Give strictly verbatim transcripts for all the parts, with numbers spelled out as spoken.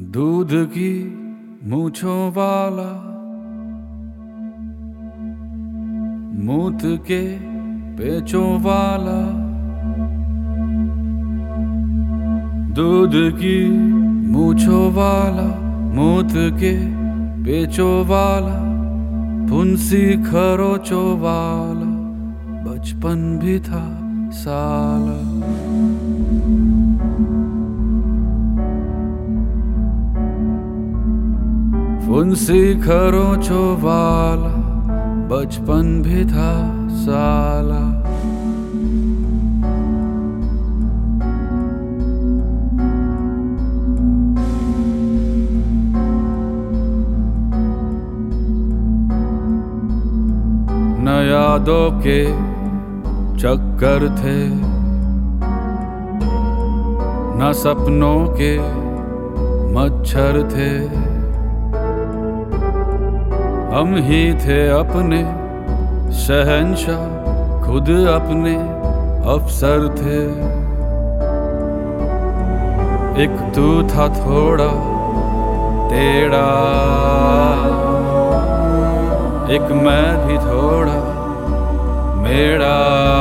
दूध की मूंछों वाला, मूत के पेचों वाला, दूध की मूंछों वाला, मूत के पेचों वाला, फुंसी खरोचों वाला, बचपन भी था साला। फुंसी खरोचों वाला, बचपन भी था साला। न यादों के चक्कर थे, न सपनों के मच्छर थे, हम ही थे अपने शहंशाह, खुद अपने अफसर थे। एक तू था थोड़ा टेढ़ा, एक मैं भी थोड़ा मेरा,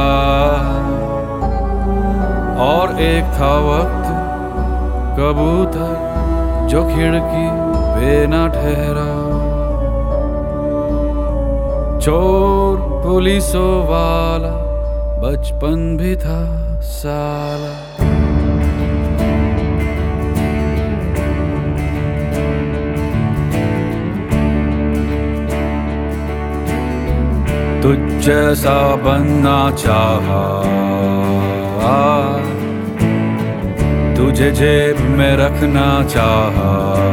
और एक था वक्त कबूतर जो खिड़की पे न ठहरा। चोर पुलिसों वाला, बचपन भी था साला। तुझ जैसा बनना चाहा, तुझे जेब में रखना चाहा,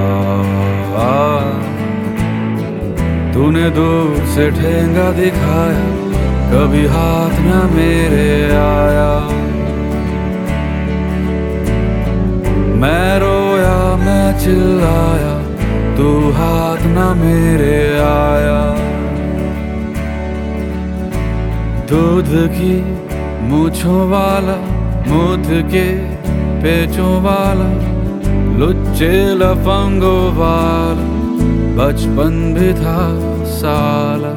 तूने दूर से ठेंगा दिखाया, कभी हाथ न मेरे आया। मैं रोया मैं चिल्लाया, तू हाथ न मेरे आया। दूध की मूंछों वाला, मूत के पेचों वाला, लुच्चे लफंगों वाला, बचपन भी था साला।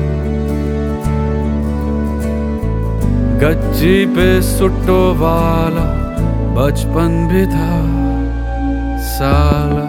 गच्ची पे सुट्टो वाला, बचपन भी था साला।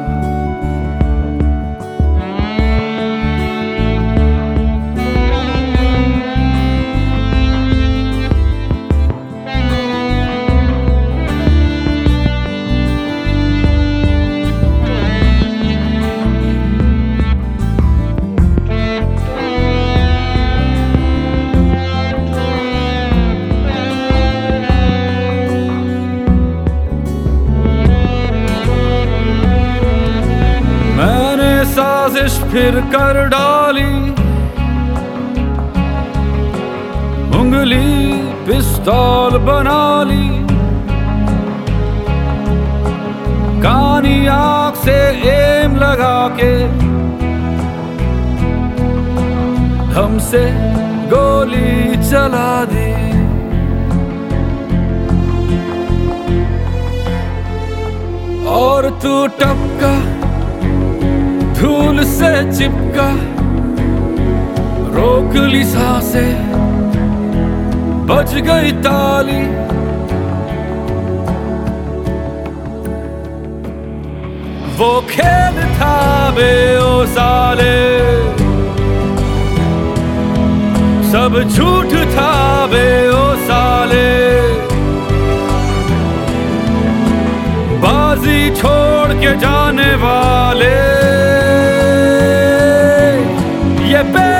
साजिश फिर कर डाली, उंगली पिस्तौल बना ली, कानी आंख से एम लगा के धम से गोली चला दी। और तू टपका धूल से चिपका, रोक ली सांसें, बज गई ताली। वो खेल था बे ओ साले, सब झूठ था बे ओ साले। बाजी छोड़ के जाने वाले, ये